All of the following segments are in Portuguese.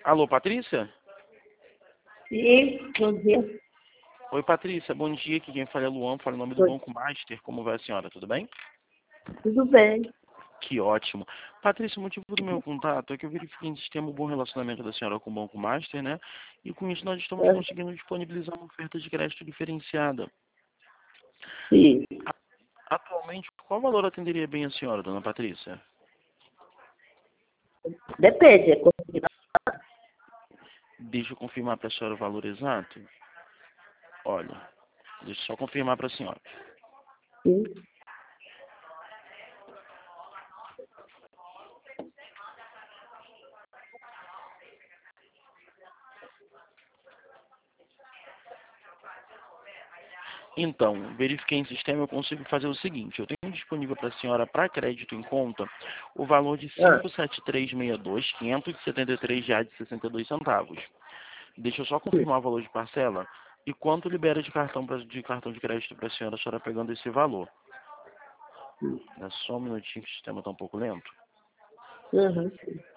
Alô, Patrícia? Sim, bom dia. Oi, Patrícia, bom dia. Aqui quem fala é Luan, fala em nome do Banco Master. Como vai a senhora? Tudo bem? Tudo bem. Que ótimo. Patrícia, o motivo do meu contato é que eu verifiquei em sistema um bom relacionamento da senhora com o Banco Master, né? E com isso nós estamos conseguindo disponibilizar uma oferta de crédito diferenciada. Sim. Atualmente, qual valor atenderia bem a senhora, dona Patrícia? Depende. Deixa eu confirmar para a senhora o valor exato. Olha, deixa eu só confirmar para a senhora. Sim. Então, verifiquei em sistema, eu consigo fazer o seguinte. Eu tenho disponível para a senhora, para crédito em conta, o valor de Ah, 57362, R$ 573,62. Deixa eu só sim. confirmar o valor de parcela e quanto libera de cartão de crédito para a senhora pegando esse valor. É só um minutinho que o sistema está um pouco lento. Uhum.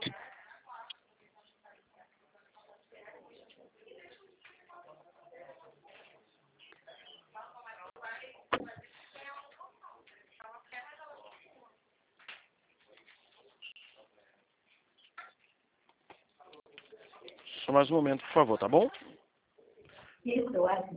Só mais um momento, por favor, tá bom? Isso, eu acho.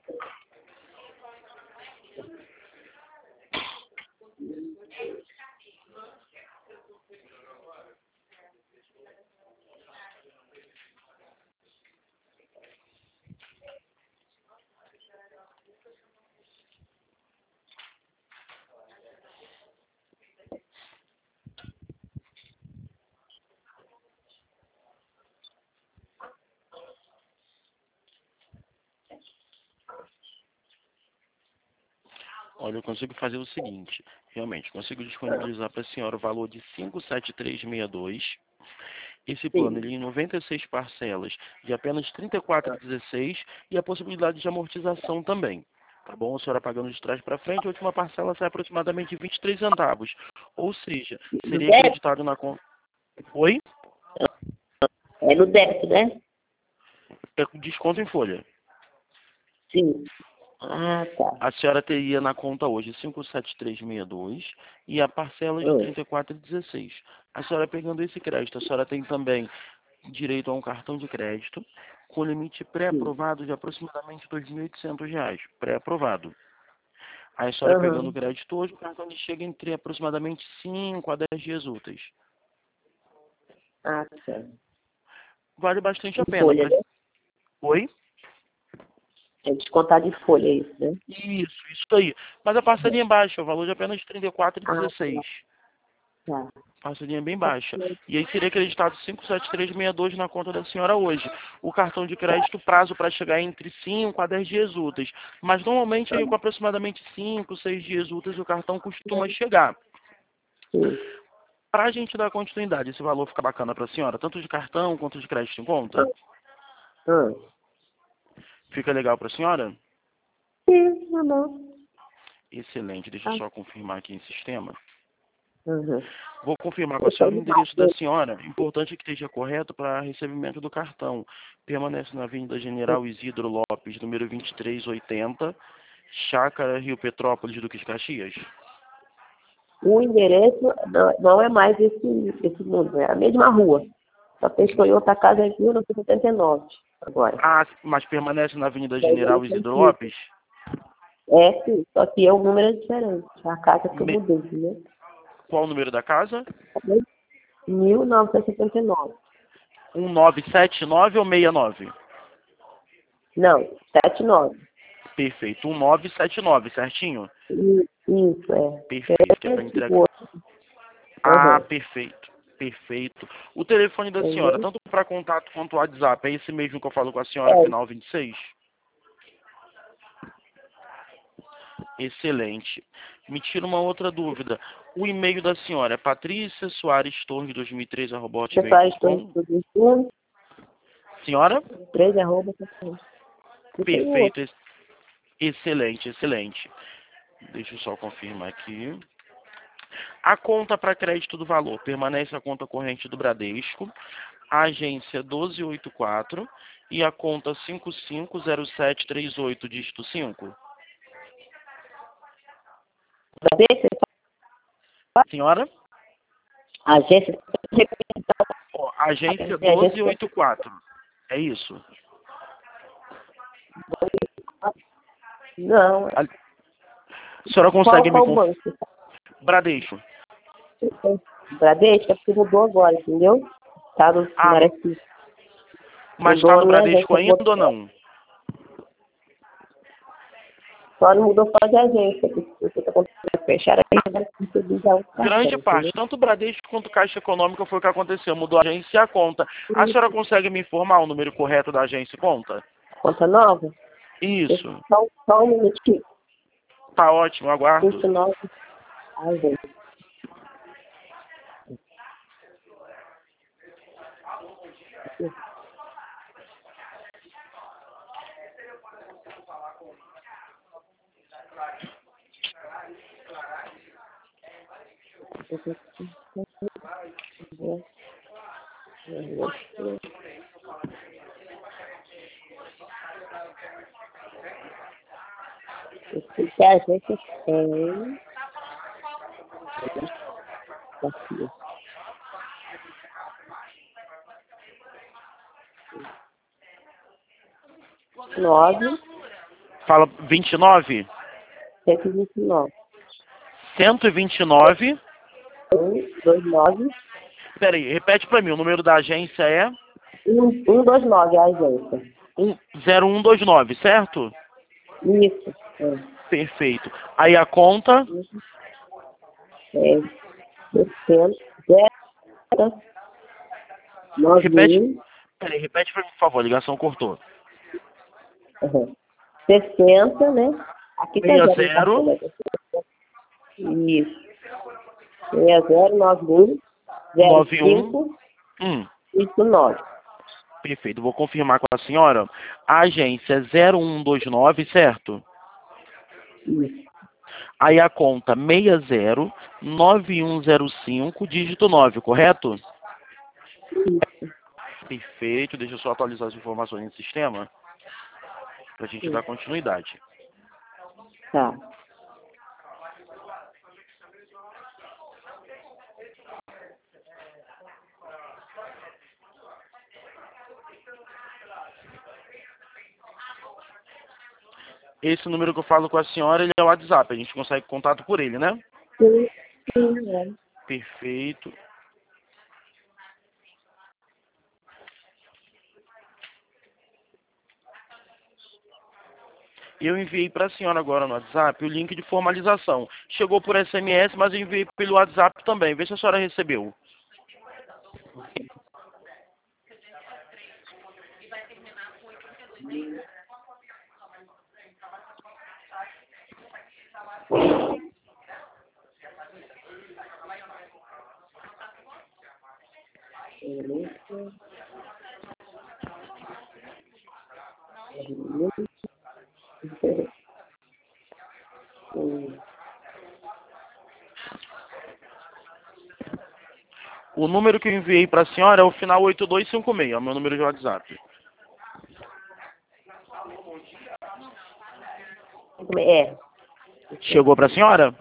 Olha, eu consigo fazer o seguinte. Realmente, consigo disponibilizar para a senhora o valor de 57362. Esse plano Sim. ele é em 96 parcelas de apenas R$ 34,16 e a possibilidade de amortização também. Tá bom? A senhora pagando de trás para frente, a última parcela sai aproximadamente 23 centavos. Ou seja, No seria débito? acreditado na conta. Oi? É no débito, né? É com desconto em folha. Sim. Ah, tá. A senhora teria na conta hoje 57362 e a parcela de Ah, 34,16. A senhora pegando esse crédito, a senhora tem também direito a um cartão de crédito com limite sim. pré-aprovado de aproximadamente R$ 2.800, pré-aprovado. Aí a senhora pegando o Aham. crédito hoje, o cartão lhe chega entre aproximadamente 5 a 10 dias úteis. Ah, tá. Vale bastante a Em pena. folha, né? Oi? É descontar de folha isso, né? Isso aí. Mas a parcelinha é baixa, o valor de apenas R$ Ah, 34,16. tá. Parcelinha bem baixa. E aí seria acreditado 57362 na conta da senhora hoje. O cartão de crédito, prazo para chegar entre 5 a 10 dias úteis. Mas normalmente aí com aproximadamente 5, 6 dias úteis o cartão costuma chegar. Sim. Para a gente dar continuidade, esse valor fica bacana para a senhora, tanto de cartão quanto de crédito em conta? Ah. Fica legal para a senhora? Sim, tá bom. Excelente. Deixa eu Ah. só confirmar aqui em sistema. Uhum. Vou confirmar com a Eu tô senhora o de endereço da baixo. senhora. Importante que esteja correto para recebimento do cartão. Permanece na Avenida General Isidro Lopes, número 2380, Chácara, Rio Petrópolis, Duque de Caxias. O endereço não é mais esse número, é a mesma rua. Só que eu escolhi outra casa em 1979, agora. Ah, mas permanece na Avenida Daí eu General não Isidro sei. Lopes? É, sim, só que o número é diferente. A casa que eu Me- mudei, entendeu? Qual o número da casa? 1979. 1979 ou 69? Não, 79. Perfeito, 1979, certinho? Isso, é. Perfeito, que é para Esse, o entregar. outro. Ah, Aham. perfeito, perfeito. O telefone da senhora, Entendeu? tanto para contato quanto o WhatsApp, é esse mesmo que eu falo com a senhora, É, final 26? Excelente. Me tira uma outra dúvida. O e-mail da senhora é Patrícia Soares Torres 2013 pessoal, estou @hotmail.com? tudo junto. Senhora? 3 arroba. E tem o Perfeito, outro. excelente, excelente. Deixa eu só confirmar aqui. A conta para crédito do valor permanece a conta corrente do Bradesco. a agência 1284 e a conta 550738, dígito 5. Bradesco, Senhora? agência, Ó, agência 1284. É isso. não. A senhora consegue me Qual confirmar? banco? Bradesco. Bradesco, é porque mudou agora, entendeu? Tá no Ah, Mareci. mas Mudou está a no minha Bradesco agência. ainda ou não? Só não mudou só de agência. Porque tá acontecendo, fecharam aí, agora recebi já outro cartão, Grande parte, entendeu? tanto o Bradesco quanto Caixa Econômica foi o que aconteceu, mudou a agência e a conta. A senhora consegue me informar o número correto da agência e conta? Conta nova? Isso, Só um minutinho. tá ótimo, aguardo. 29, agência. Esse a agência tem. Aqui. 9, Fala 29? 129. 129. 129. Peraí, repete pra mim, o número da agência é 129 a agência. 0129, certo? Isso. É. Perfeito. Aí a conta, É. 60, 0, repete, 91. peraí, repete pra mim, por favor, a ligação cortou. 60, né? Aqui tá 0 no cartão, 60, né? Isso. 60, 91, 91, 05, 1. 59. Perfeito, vou confirmar com a senhora. A agência é 0129, certo? Isso. Aí a conta 609105, dígito 9, correto? Perfeito, deixa eu só atualizar as informações no sistema para a gente dar continuidade. Tá. Esse número que eu falo com a senhora, ele é o WhatsApp, a gente consegue contato por ele, né? Sim, sim, é. Perfeito. Eu enviei para a senhora agora no WhatsApp o link de formalização. Chegou por SMS, mas eu enviei pelo WhatsApp também. Vê se a senhora recebeu. O número que eu enviei para a senhora é o final 8256, é o meu número de WhatsApp. É. Chegou para a senhora?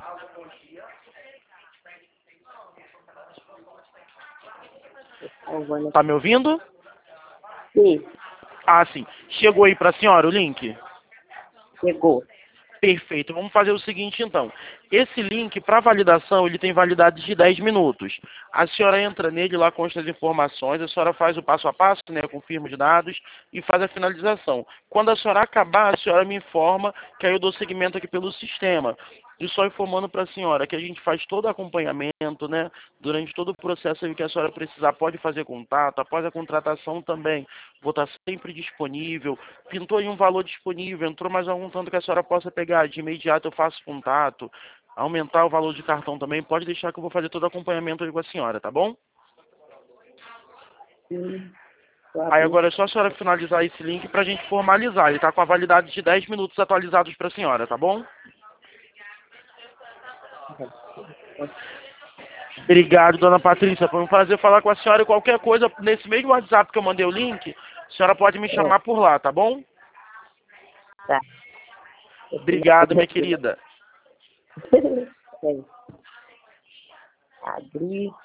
Tá me ouvindo? Sim, Ah, sim. Chegou aí para a senhora o link? chegou. Perfeito. Vamos fazer o seguinte, então. Esse link, para validação, ele tem validade de 10 minutos. A senhora entra nele, lá consta as informações, a senhora faz o passo a passo, né, confirma os dados e faz a finalização. Quando a senhora acabar, a senhora me informa que aí eu dou seguimento aqui pelo sistema. E só informando para a senhora que a gente faz todo o acompanhamento, né? Durante todo o processo aí que a senhora precisar, pode fazer contato. Após a contratação também, vou estar sempre disponível. Pintou aí um valor disponível, entrou mais algum tanto que a senhora possa pegar. De imediato eu faço contato. Aumentar o valor de cartão também, pode deixar que eu vou fazer todo o acompanhamento aí com a senhora, tá bom? Sim, Aí agora é só a senhora finalizar esse link para a gente formalizar. Ele está com a validade de 10 minutos atualizados para a senhora, tá bom? Obrigado, dona Patrícia. Foi um prazer falar com a senhora e qualquer coisa, nesse mesmo WhatsApp que eu mandei o link, a senhora pode me chamar por lá, tá bom? Tá. Obrigado, minha querida. É. Abrir.